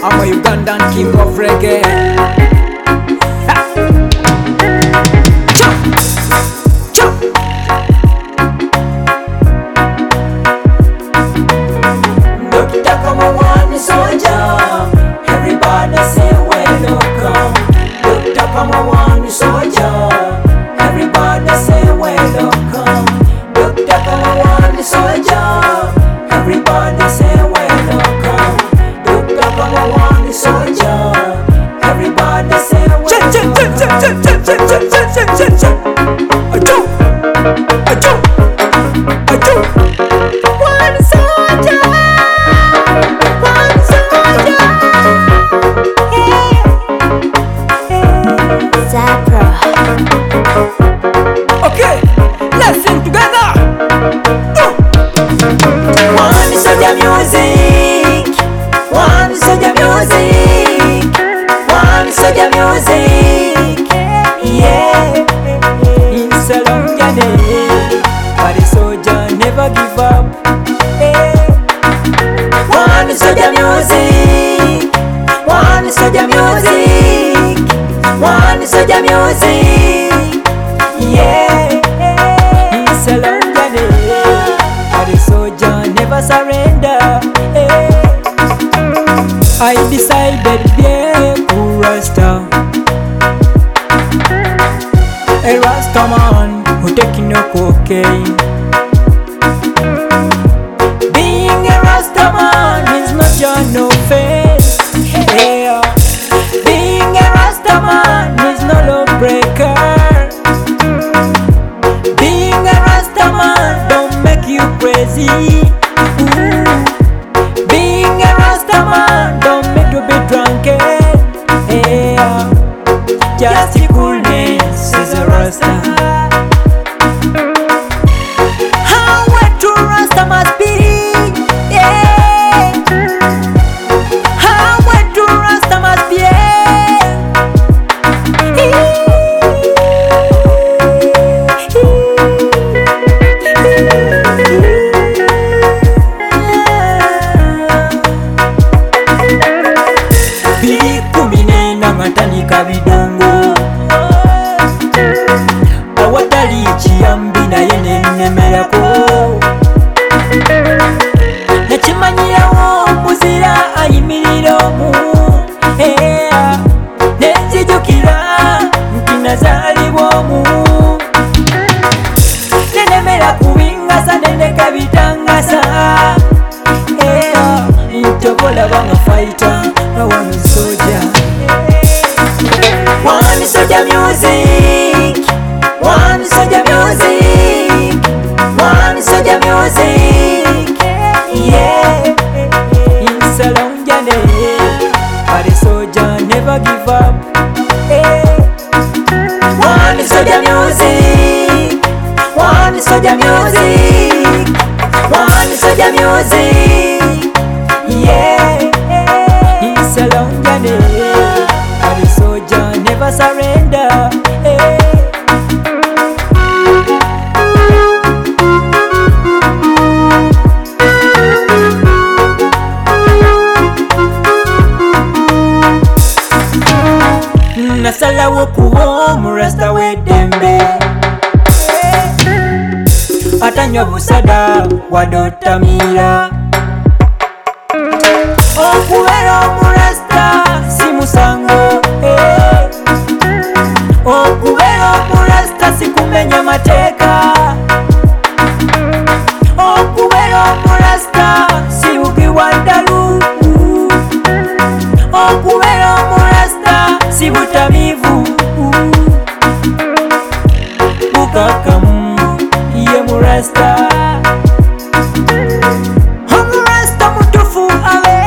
I'm a Ugandan king of reggae. Dokita kama one soldier, everybody say welcome. Dokita kama one soldier, everybody say welcome. Dokita kama one soldier, everybody say welcome. Dokita kama one soldier, everybody say welcome. One soldier, one soldier. Zapra. Okay, let's sing together. One soldier music, one soldier music, one soldier music. Yeah, it's a long journey, but the soldier never give up. Hey. One soldier music, one soldier music, one soldier music. Yeah, it's a long journey, but the soldier never surrender. Hey. I decided be a cool Rasta, a Rasta man who taking no cocaine. Being a Rasta man is not your no face. Yeah. Being a Rasta man is no law breaker. Being a Rasta man don't make you crazy. Ooh. Being a Rasta man don't make you be drunken. Yeah. Just the coolness is a Rasta. How wet to Rasta must be. Yeah. How wet to Rasta must be. Bikumine matandika bidongo, awatali ekiyambi naye nennemerako. Nakimanyirawo omuzira ayimirira omu, nenzijukira nti nazaalibwa omu. Nenemera kubingasa nendeka bitangasa, ntobola banga fighter na one soldier. One soldier music, one soldier music, one soldier music. Yeah, it's a long journey, but the soldier never give up. Hey. One soldier music, one soldier music, one soldier music. Yeah, it's a long journey, but the soldier never surrender. Hey. Nasalawo kuba omurasta w'eddembe, atanywa busada wadde otamira. Okubeera omurasta si musango, okubeera omurasta si kumenya mateeka, okubeera omurasta si bugibwa ddalu, okubeera omurasta si butamiivu. Mukakamu ye murasta, omurasta mutufu abe